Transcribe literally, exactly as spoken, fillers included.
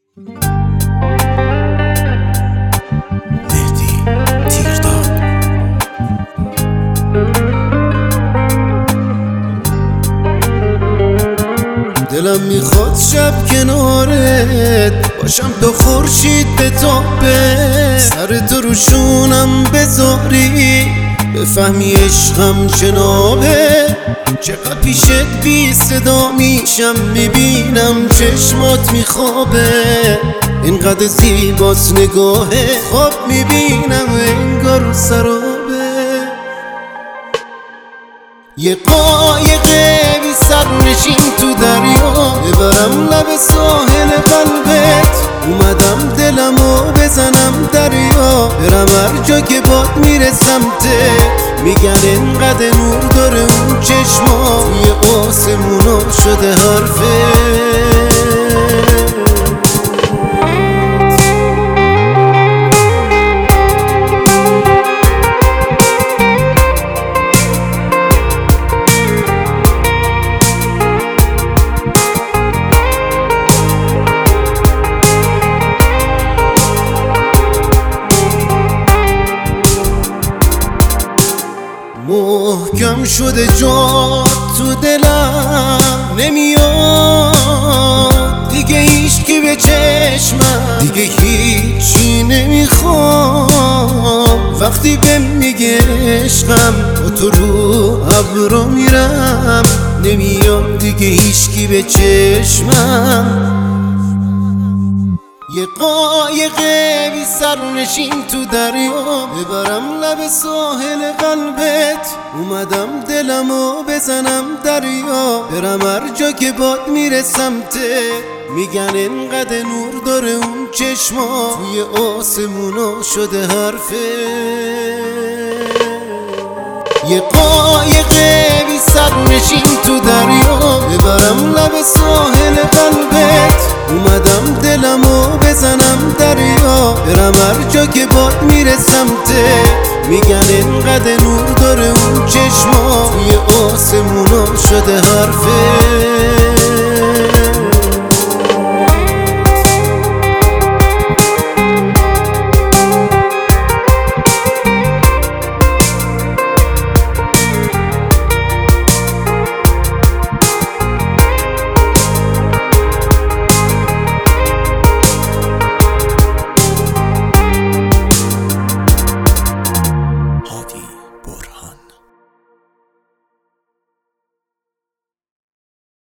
مهدی تیرداد. دلم میخواد شب کنارت باشم تا خورشید بتابه، سر تو رو شونم بذاری بفهمی عشقم جنابه. چقدر پیشت بی صدا میشم میبینم چشمات میخوابه، اینقدر زیباست نگاهه خواب میبینم انگار سرابه. یه قایقه بی سرنشین تو دریا ببرم لب ساحل قلبت، اومدم دلمو بزنم دریا، برم هر جا که باد میره سمتت. میگن انقدر نور داره اون چشما، توی آسمونا شده حرفت. محکم شده جا تو دلم نمیاد دیگه هیچکی به چشمم، دیگه هیچی نمیخوام. وقتی بهم میگه عشقم با تو رو ابرو میرم، نمیاد دیگه هیچکی به چشمم. یه قایقه بی سرنشین تو دریا ببرم لب ساحل قلبت، اومدم دلمو بزنم دریا، برم هر جا که باد میره سمتت. میگن انقدر نور داره اون چشما، توی آسمونا شده حرفت. یه قایقه بی سرنشین تو دریا ببرم لب ساحل قلبت، اومدم دلمو بزنم دریا، برم هر جا که باد میره سمتت. میگن انقدر نور داره اون چشما، توی آسمونا شده